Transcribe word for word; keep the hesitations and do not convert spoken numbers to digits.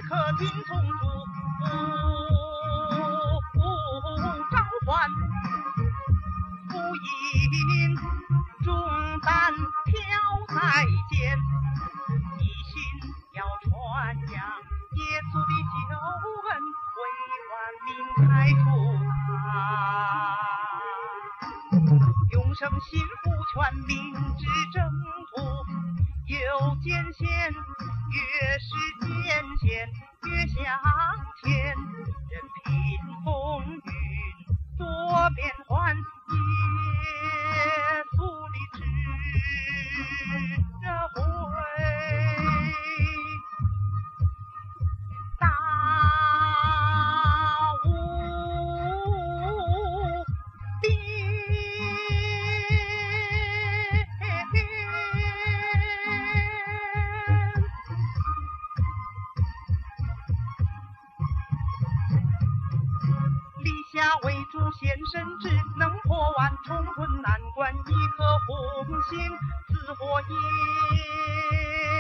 可听从主召唤，福音重担挑在肩，一心要传扬耶稣的救恩，为万民开出路。永生幸福全民之征途，有艰险，越是艰险越向前，任凭风云多变幻，耶稣的智慧大无边。立下为主献身志，能破万重困难关，一颗红心似火焰。